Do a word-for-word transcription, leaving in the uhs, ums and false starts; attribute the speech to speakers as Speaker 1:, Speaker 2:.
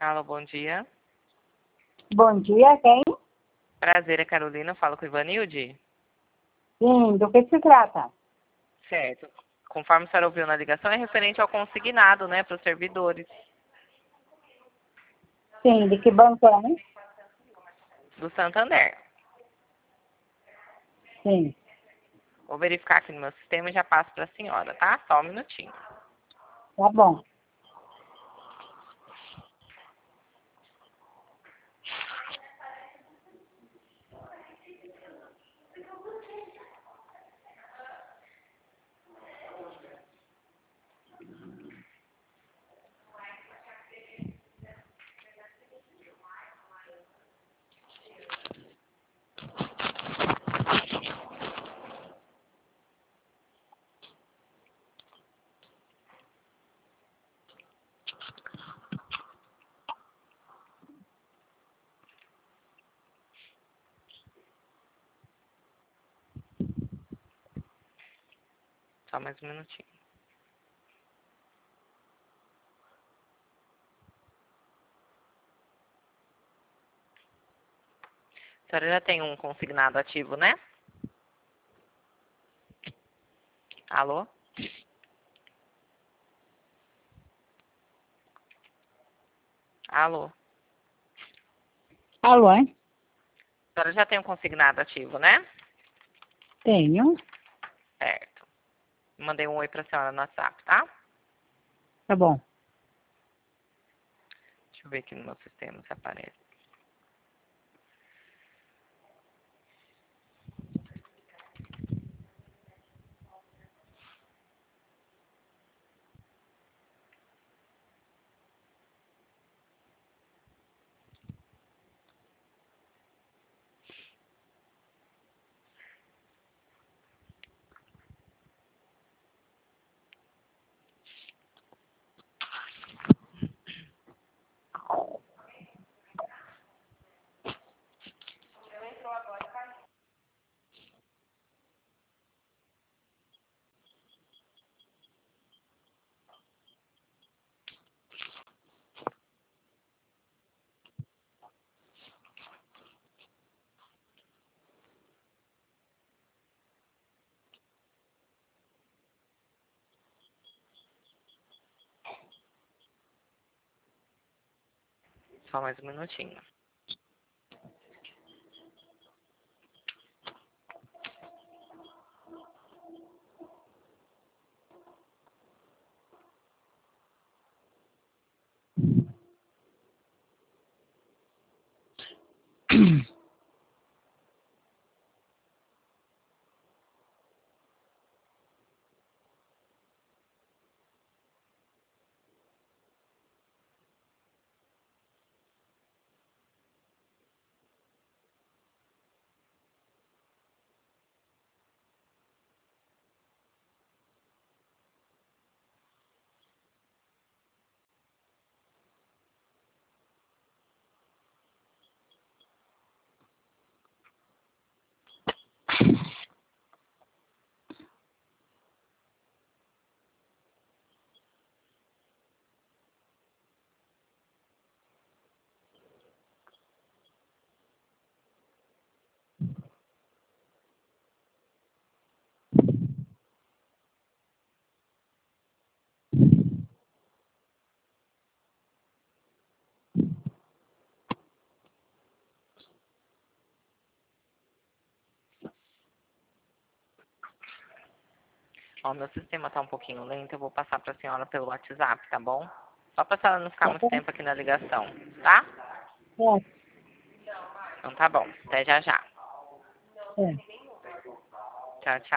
Speaker 1: Alô, bom dia.
Speaker 2: Bom dia, quem?
Speaker 1: Prazer, é Carolina. Falo com o Ivanilde.
Speaker 2: Sim, do que se trata?
Speaker 1: Certo. Conforme a senhora ouviu na ligação, é referente ao consignado, né, para os servidores.
Speaker 2: Sim, de que banco é, né?
Speaker 1: Do Santander.
Speaker 2: Sim.
Speaker 1: Vou verificar aqui no meu sistema e já passo para a senhora, tá? Só um minutinho.
Speaker 2: Tá bom.
Speaker 1: Só mais um minutinho. A senhora já tem um consignado ativo, né? Alô? Alô?
Speaker 2: Alô, hein?
Speaker 1: A senhora já tem um consignado ativo, né?
Speaker 2: Tenho.
Speaker 1: Certo. Mandei um oi para a senhora no WhatsApp, tá?
Speaker 2: Tá bom.
Speaker 1: Deixa eu ver aqui no meu sistema se aparece. Só mais um minutinho. Ó, meu sistema tá um pouquinho lento, eu vou passar para a senhora pelo WhatsApp, tá bom? Só para a senhora não ficar
Speaker 2: Tá
Speaker 1: muito
Speaker 2: bom.
Speaker 1: tempo aqui na ligação, tá?
Speaker 2: É,
Speaker 1: Então tá bom. Até já já.
Speaker 2: é.
Speaker 1: Tchau, tchau.